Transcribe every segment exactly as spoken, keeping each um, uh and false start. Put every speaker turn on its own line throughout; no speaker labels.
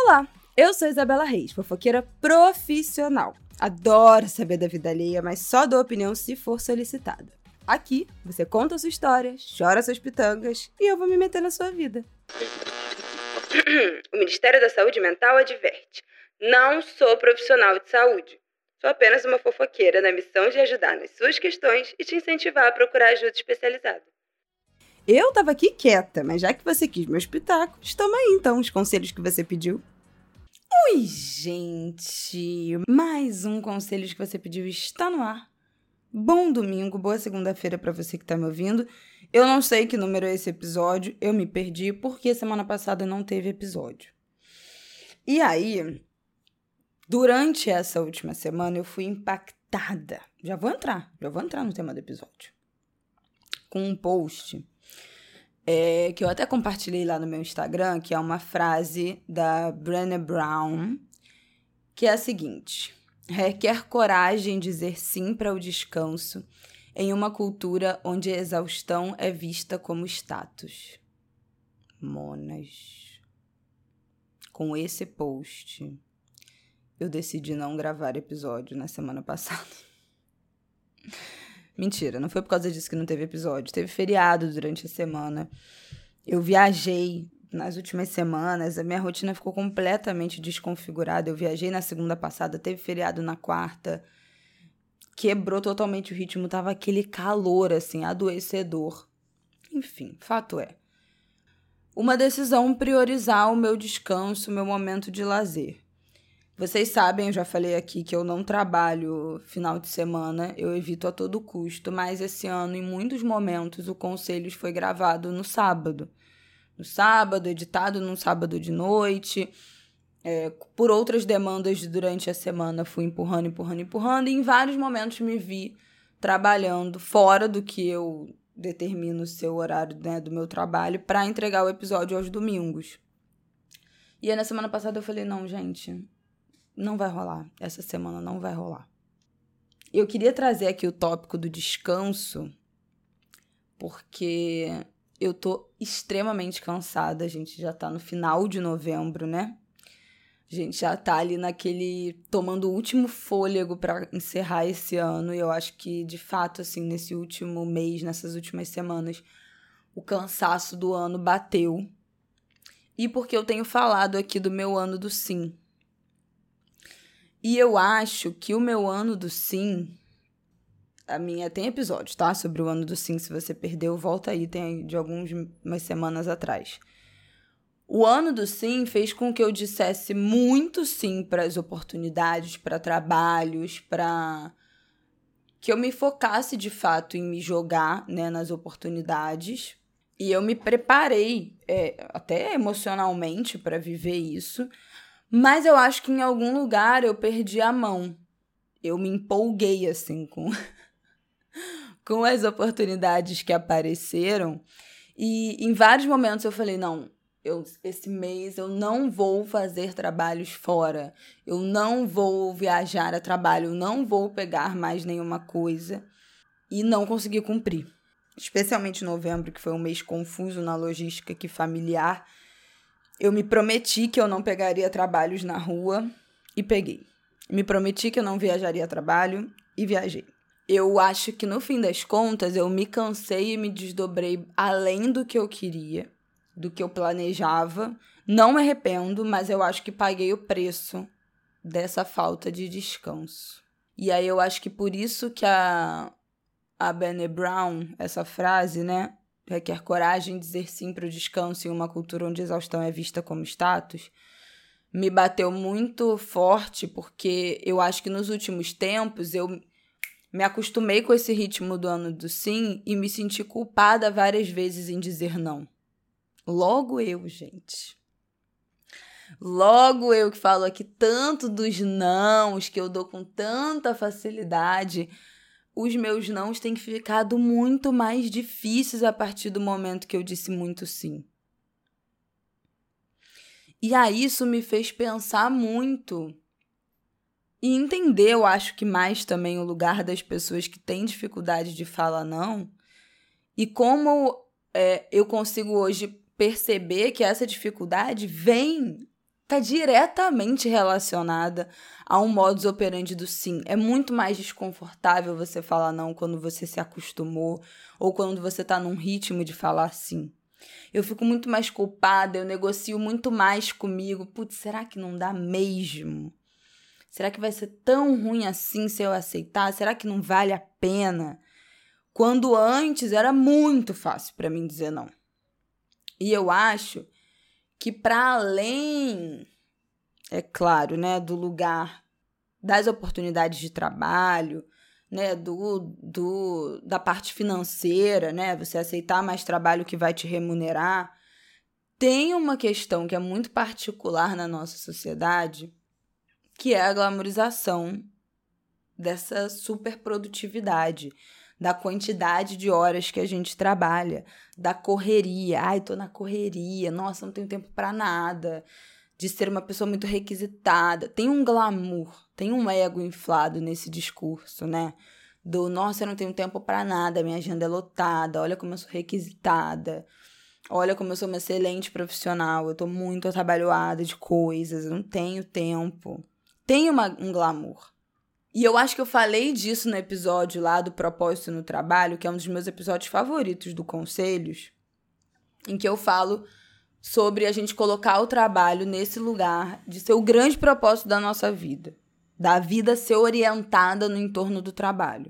Olá, eu sou Isabela Reis, fofoqueira profissional. Adoro saber da vida alheia, mas só dou opinião se for solicitada. Aqui, você conta a sua história, chora suas pitangas e eu vou me meter na sua vida. O Ministério da Saúde Mental adverte: não sou profissional de saúde. Sou apenas uma fofoqueira na missão de ajudar nas suas questões e te incentivar a procurar ajuda especializada. Eu tava aqui quieta, mas já que você quis meus pitacos, toma aí então os conselhos que você pediu. Oi, gente! Mais um Conselhos que Você Pediu está no ar. Bom domingo, boa segunda-feira pra você que tá me ouvindo. Eu não sei que número é esse episódio, eu me perdi porque semana passada não teve episódio. E aí, durante essa última semana eu fui impactada. Já vou entrar, já vou entrar no tema do episódio. Com um post é, que eu até compartilhei lá no meu Instagram, que é uma frase da Brené Brown, que é a seguinte: requer coragem dizer sim para o descanso em uma cultura onde a exaustão é vista como status. Monas. Com esse post, eu decidi não gravar episódio na semana passada. Mentira, não foi por causa disso que não teve episódio. Teve feriado durante a semana. Eu viajei nas últimas semanas, a minha rotina ficou completamente desconfigurada. Eu viajei na segunda passada, teve feriado na quarta. Quebrou totalmente o ritmo, tava aquele calor, assim, adoecedor. Enfim, fato é. Uma decisão priorizar o meu descanso, o meu momento de lazer. Vocês sabem, eu já falei aqui que eu não trabalho final de semana, eu evito a todo custo, mas esse ano, em muitos momentos, o Conselhos foi gravado no sábado. No sábado, editado num sábado de noite. É, por outras demandas durante a semana, fui empurrando, empurrando, empurrando, e em vários momentos me vi trabalhando fora do que eu determino ser o horário, né, do meu trabalho para entregar o episódio aos domingos. E aí, na semana passada, eu falei, não, gente, não vai rolar. Essa semana não vai rolar. Eu queria trazer aqui o tópico do descanso, porque eu tô extremamente cansada. A gente já tá no final de novembro, né? A gente já tá ali naquele... tomando o último fôlego para encerrar esse ano. E eu acho que, de fato, assim, nesse último mês, nessas últimas semanas, o cansaço do ano bateu. E porque eu tenho falado aqui do meu ano do sim. E eu acho que o meu ano do sim... A minha tem episódios, tá? Sobre o ano do sim. Se você perdeu, volta aí. Tem de algumas semanas atrás. O ano do sim fez com que eu dissesse muito sim para as oportunidades, para trabalhos, para que eu me focasse de fato em me jogar, né, nas oportunidades. E eu me preparei, é, até emocionalmente, para viver isso. Mas eu acho que em algum lugar eu perdi a mão. Eu me empolguei, assim, com, com as oportunidades que apareceram. E em vários momentos eu falei, não, eu, esse mês eu não vou fazer trabalhos fora. Eu não vou viajar a trabalho. Eu não vou pegar mais nenhuma coisa. E não consegui cumprir. Especialmente em novembro, que foi um mês confuso na logística aqui familiar. Eu me prometi que eu não pegaria trabalhos na rua e peguei. Me prometi que eu não viajaria a trabalho e viajei. Eu acho que no fim das contas eu me cansei e me desdobrei além do que eu queria, do que eu planejava. Não me arrependo, mas eu acho que paguei o preço dessa falta de descanso. E aí eu acho que por isso que a, a Brené Brown, essa frase, né? Requer coragem dizer sim para o descanso em uma cultura onde a exaustão é vista como status, me bateu muito forte, porque eu acho que nos últimos tempos eu me acostumei com esse ritmo do ano do sim e me senti culpada várias vezes em dizer não. Logo eu, gente. Logo eu que falo aqui tanto dos nãos, que eu dou com tanta facilidade. Os meus nãos têm ficado muito mais difíceis a partir do momento que eu disse muito sim. E aí isso me fez pensar muito e entender, eu acho que mais também o lugar das pessoas que têm dificuldade de falar não e como é, eu consigo hoje perceber que essa dificuldade vem está diretamente relacionada a um modus operandi do sim. É muito mais desconfortável você falar não quando você se acostumou ou quando você está num ritmo de falar sim. Eu fico muito mais culpada, eu negocio muito mais comigo. Putz, será que não dá mesmo? Será que vai ser tão ruim assim se eu aceitar? Será que não vale a pena? Quando antes era muito fácil para mim dizer não. E eu acho que para além, é claro, né, do lugar, das oportunidades de trabalho, né, do, do, da parte financeira, né, você aceitar mais trabalho que vai te remunerar, tem uma questão que é muito particular na nossa sociedade, que é a glamorização dessa superprodutividade, da quantidade de horas que a gente trabalha, da correria. Ai, tô na correria, nossa, não tenho tempo pra nada, de ser uma pessoa muito requisitada. Tem um glamour, tem um ego inflado nesse discurso, né? Do, nossa, eu não tenho tempo pra nada, minha agenda é lotada, olha como eu sou requisitada, olha como eu sou uma excelente profissional, eu tô muito atabalhoada de coisas, eu não tenho tempo. Tem uma, um glamour. E eu acho que eu falei disso no episódio lá do Propósito no Trabalho, que é um dos meus episódios favoritos do Conselhos, em que eu falo sobre a gente colocar o trabalho nesse lugar de ser o grande propósito da nossa vida, da vida ser orientada no entorno do trabalho.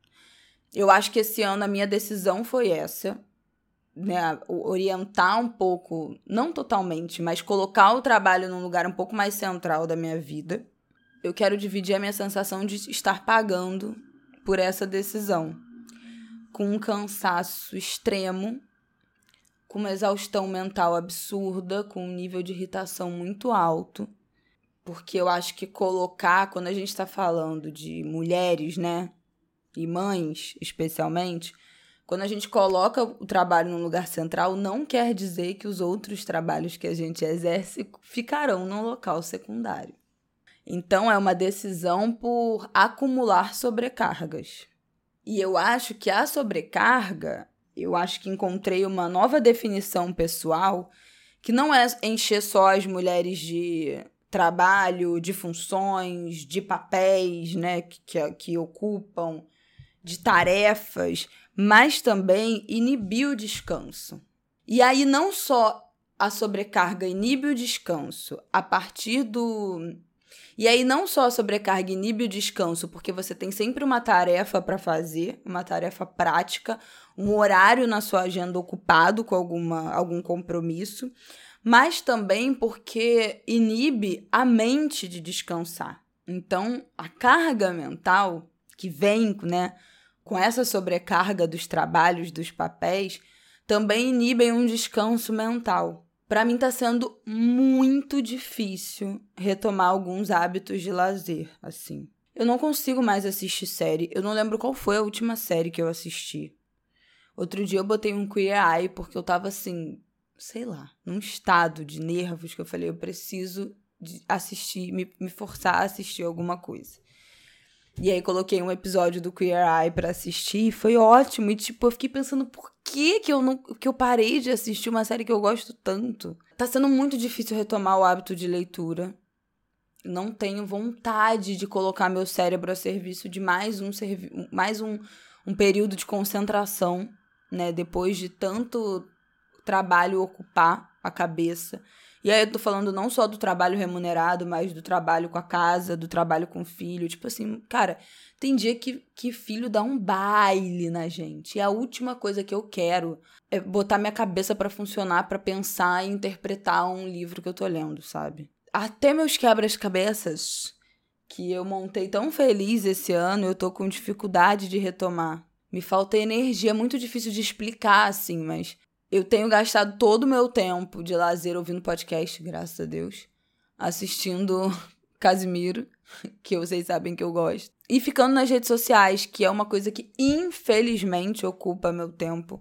Eu acho que esse ano a minha decisão foi essa, né, orientar um pouco, não totalmente, mas colocar o trabalho num lugar um pouco mais central da minha vida. Eu quero dividir a minha sensação de estar pagando por essa decisão, com um cansaço extremo, com uma exaustão mental absurda, com um nível de irritação muito alto, porque eu acho que colocar, quando a gente está falando de mulheres, né, e mães especialmente, quando a gente coloca o trabalho num lugar central, não quer dizer que os outros trabalhos que a gente exerce ficarão num local secundário. Então, é uma decisão por acumular sobrecargas. E eu acho que a sobrecarga, eu acho que encontrei uma nova definição pessoal, que não é encher só as mulheres de trabalho, de funções, de papéis, né, que, que, que ocupam, de tarefas, mas também inibir o descanso. E aí, não só a sobrecarga inibe o descanso a partir do... E aí não só a sobrecarga inibe o descanso, porque você tem sempre uma tarefa para fazer, uma tarefa prática, um horário na sua agenda ocupado com alguma, algum compromisso, mas também porque inibe a mente de descansar. Então, a carga mental que vem, né, com essa sobrecarga dos trabalhos, dos papéis, também inibem um descanso mental. Para mim tá sendo muito difícil retomar alguns hábitos de lazer, assim. Eu não consigo mais assistir série. Eu não lembro qual foi a última série que eu assisti. Outro dia eu botei um Queer Eye porque eu tava assim, sei lá, num estado de nervos que eu falei, eu preciso de assistir, me, me forçar a assistir alguma coisa. E aí coloquei um episódio do Queer Eye pra assistir e foi ótimo. E tipo, eu fiquei pensando por que que eu, não, que eu parei de assistir uma série que eu gosto tanto. Tá sendo muito difícil retomar o hábito de leitura. Não tenho vontade de colocar meu cérebro a serviço de mais um, servi- mais um, um período de concentração, né? Depois de tanto trabalho ocupar a cabeça. E aí eu tô falando não só do trabalho remunerado, mas do trabalho com a casa, do trabalho com o filho. Tipo assim, cara, tem dia que, que filho dá um baile na gente. E a última coisa que eu quero é botar minha cabeça pra funcionar, pra pensar e interpretar um livro que eu tô lendo, sabe? Até meus quebra-cabeças, que eu montei tão feliz esse ano, eu tô com dificuldade de retomar. Me falta energia, é muito difícil de explicar, assim, mas... Eu tenho gastado todo o meu tempo de lazer ouvindo podcast, graças a Deus, assistindo Casimiro, que vocês sabem que eu gosto, e ficando nas redes sociais, que é uma coisa que infelizmente ocupa meu tempo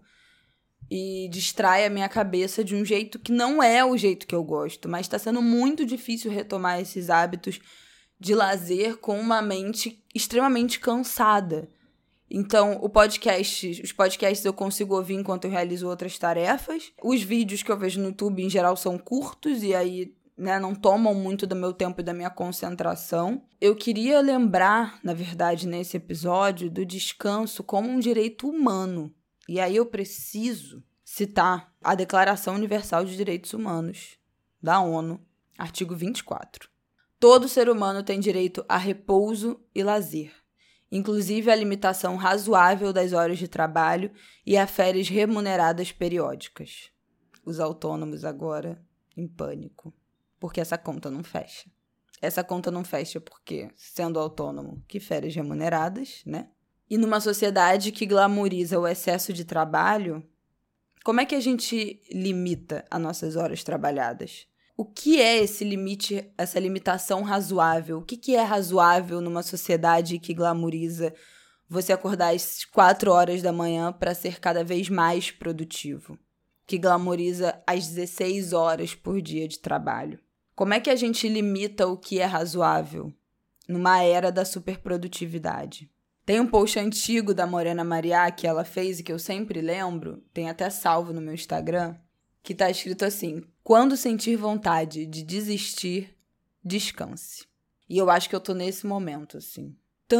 e distrai a minha cabeça de um jeito que não é o jeito que eu gosto, mas está sendo muito difícil retomar esses hábitos de lazer com uma mente extremamente cansada. Então, o podcast, os podcasts eu consigo ouvir enquanto eu realizo outras tarefas. Os vídeos que eu vejo no YouTube, em geral, são curtos e aí né, não tomam muito do meu tempo e da minha concentração. Eu queria lembrar, na verdade, nesse episódio, do descanso como um direito humano. E aí eu preciso citar a Declaração Universal de Direitos Humanos, da ONU, artigo vinte e quatro. Todo ser humano tem direito a repouso e lazer, inclusive a limitação razoável das horas de trabalho e a férias remuneradas periódicas. Os autônomos agora em pânico, porque essa conta não fecha. Essa conta não fecha porque, sendo autônomo, que férias remuneradas, né? E numa sociedade que glamoriza o excesso de trabalho, como é que a gente limita as nossas horas trabalhadas? O que é esse limite, essa limitação razoável? O que, que é razoável numa sociedade que glamoriza você acordar às quatro horas da manhã para ser cada vez mais produtivo? Que glamoriza as dezesseis horas por dia de trabalho? Como é que a gente limita o que é razoável numa era da superprodutividade? Tem um post antigo da Morena Mariá que ela fez e que eu sempre lembro, tem até salvo no meu Instagram, que tá escrito assim: quando sentir vontade de desistir, descanse. E eu acho que eu tô nesse momento, assim.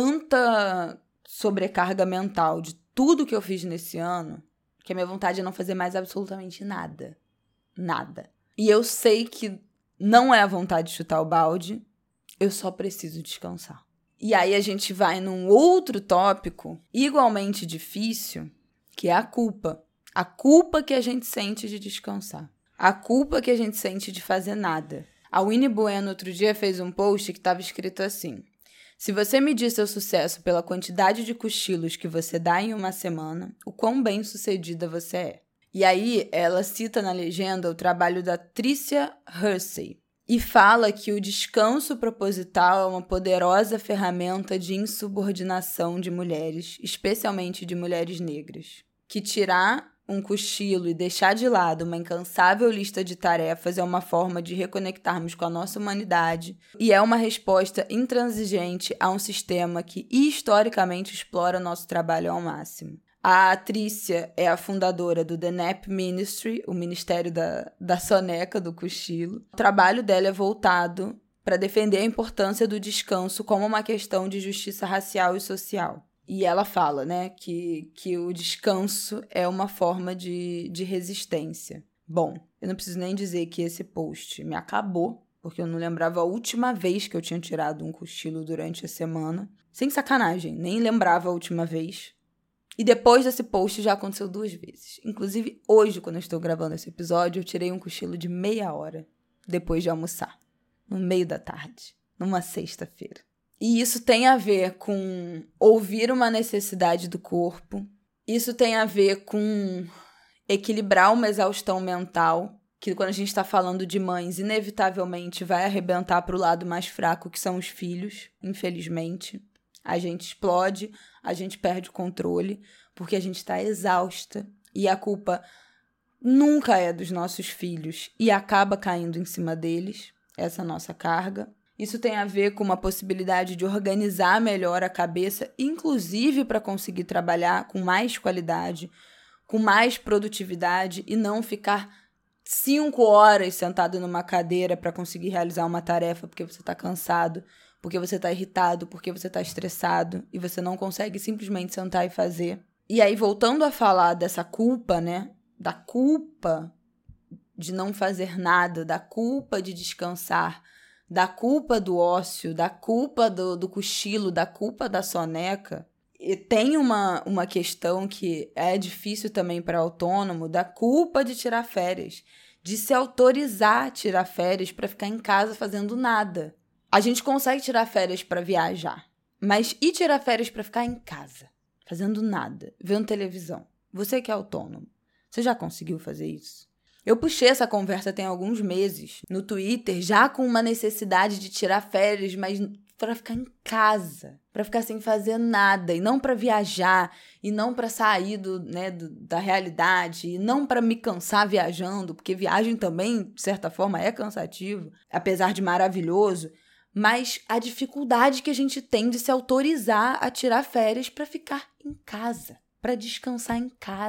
Tanta sobrecarga mental de tudo que eu fiz nesse ano, que a minha vontade é não fazer mais absolutamente nada. Nada. E eu sei que não é a vontade de chutar o balde, eu só preciso descansar. E aí a gente vai num outro tópico igualmente difícil, que é a culpa. A culpa que a gente sente de descansar. A culpa que a gente sente de fazer nada. A Winnie Bueno outro dia fez um post que estava escrito assim: se você medir seu sucesso pela quantidade de cochilos que você dá em uma semana, o quão bem-sucedida você é. E aí ela cita na legenda o trabalho da Tricia Hersey e fala que o descanso proposital é uma poderosa ferramenta de insubordinação de mulheres, especialmente de mulheres negras. Que tirar um cochilo e deixar de lado uma incansável lista de tarefas é uma forma de reconectarmos com a nossa humanidade e é uma resposta intransigente a um sistema que historicamente explora nosso trabalho ao máximo. A Trícia é a fundadora do The Nap Ministry, o ministério da, da soneca, do cochilo. O trabalho dela é voltado para defender a importância do descanso como uma questão de justiça racial e social. E ela fala, né, que, que o descanso é uma forma de, de resistência. Bom, eu não preciso nem dizer que esse post me acabou, porque eu não lembrava a última vez que eu tinha tirado um cochilo durante a semana. Sem sacanagem, nem lembrava a última vez. E depois desse post já aconteceu duas vezes. Inclusive, hoje, quando eu estou gravando esse episódio, eu tirei um cochilo de meia hora depois de almoçar, no meio da tarde, numa sexta-feira. E isso tem a ver com ouvir uma necessidade do corpo. Isso tem a ver com equilibrar uma exaustão mental, que quando a gente está falando de mães, inevitavelmente vai arrebentar para o lado mais fraco, que são os filhos, infelizmente. A gente explode, a gente perde o controle, porque a gente está exausta. E a culpa nunca é dos nossos filhos e acaba caindo em cima deles, essa nossa carga. Isso tem a ver com uma possibilidade de organizar melhor a cabeça, inclusive para conseguir trabalhar com mais qualidade, com mais produtividade e não ficar cinco horas sentado numa cadeira para conseguir realizar uma tarefa porque você está cansado, porque você está irritado, porque você está estressado e você não consegue simplesmente sentar e fazer. E aí, voltando a falar dessa culpa, né? Da culpa de não fazer nada, da culpa de descansar, da culpa do ócio, da culpa do, do cochilo, da culpa da soneca. E tem uma, uma questão que é difícil também para autônomo, da culpa de tirar férias, de se autorizar a tirar férias para ficar em casa fazendo nada. A gente consegue tirar férias para viajar, mas e tirar férias para ficar em casa, fazendo nada, vendo televisão? Você que é autônomo, você já conseguiu fazer isso? Eu puxei essa conversa tem alguns meses no Twitter, já com uma necessidade de tirar férias, mas para ficar em casa, para ficar sem fazer nada, e não para viajar, e não para sair do, né, do, da realidade, e não para me cansar viajando, porque viagem também, de certa forma, é cansativo, apesar de maravilhoso. Mas a dificuldade que a gente tem de se autorizar a tirar férias para ficar em casa, para descansar em casa.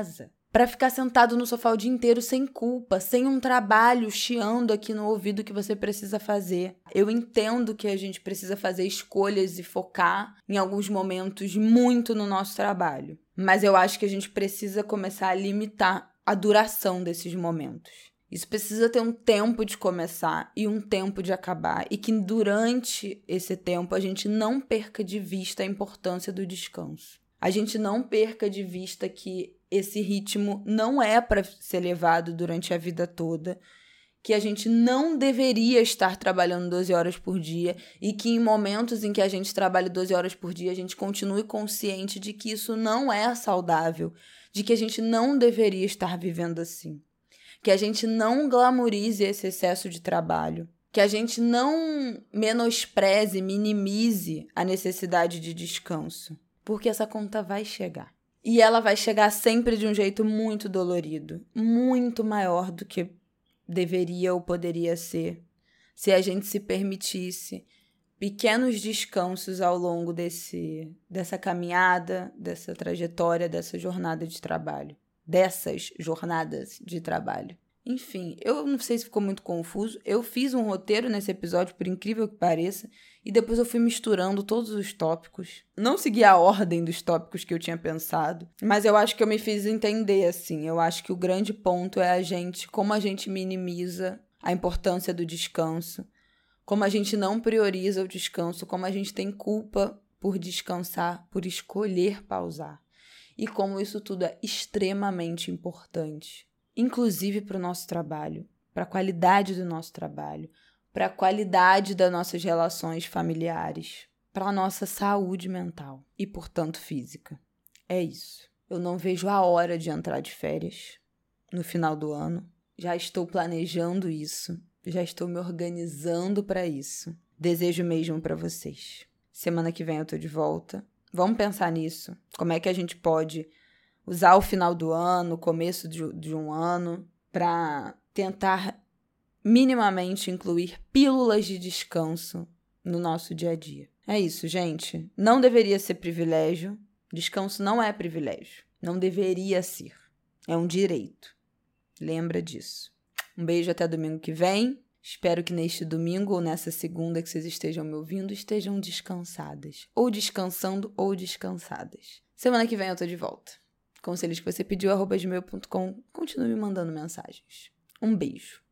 para ficar sentado no sofá o dia inteiro sem culpa, sem um trabalho chiando aqui no ouvido que você precisa fazer. Eu entendo que a gente precisa fazer escolhas e focar em alguns momentos muito no nosso trabalho, mas eu acho que a gente precisa começar a limitar a duração desses momentos. Isso precisa ter um tempo de começar e um tempo de acabar, e que durante esse tempo a gente não perca de vista a importância do descanso. A gente não perca de vista que esse ritmo não é para ser levado durante a vida toda, que a gente não deveria estar trabalhando doze horas por dia e que em momentos em que a gente trabalha doze horas por dia, a gente continue consciente de que isso não é saudável, de que a gente não deveria estar vivendo assim, que a gente não glamorize esse excesso de trabalho, que a gente não menospreze, minimize a necessidade de descanso, porque essa conta vai chegar. E ela vai chegar sempre de um jeito muito dolorido, muito maior do que deveria ou poderia ser, se a gente se permitisse pequenos descansos ao longo desse, dessa caminhada, dessa trajetória, dessa jornada de trabalho, dessas jornadas de trabalho. Enfim, eu não sei se ficou muito confuso. Eu fiz um roteiro nesse episódio, por incrível que pareça, e depois eu fui misturando todos os tópicos. Não segui a ordem dos tópicos que eu tinha pensado, mas eu acho que eu me fiz entender, assim. Eu acho que o grande ponto é a gente, como a gente minimiza a importância do descanso, como a gente não prioriza o descanso, como a gente tem culpa por descansar, por escolher pausar, e como isso tudo é extremamente importante. Inclusive para o nosso trabalho, para a qualidade do nosso trabalho, para a qualidade das nossas relações familiares, para a nossa saúde mental e, portanto, física. É isso. Eu não vejo a hora de entrar de férias no final do ano. Já estou planejando isso, já estou me organizando para isso. Desejo mesmo para vocês. Semana que vem eu estou de volta. Vamos pensar nisso. Como é que a gente pode usar o final do ano, o começo de, de um ano, para tentar minimamente incluir pílulas de descanso no nosso dia a dia. É isso, gente. Não deveria ser privilégio. Descanso não é privilégio. Não deveria ser. É um direito. Lembra disso. Um beijo até domingo que vem. Espero que neste domingo ou nessa segunda que vocês estejam me ouvindo, estejam descansadas. Ou descansando ou descansadas. Semana que vem eu tô de volta. Conselhos que você pediu, arroba gmail ponto com. Continue me mandando mensagens. Um beijo.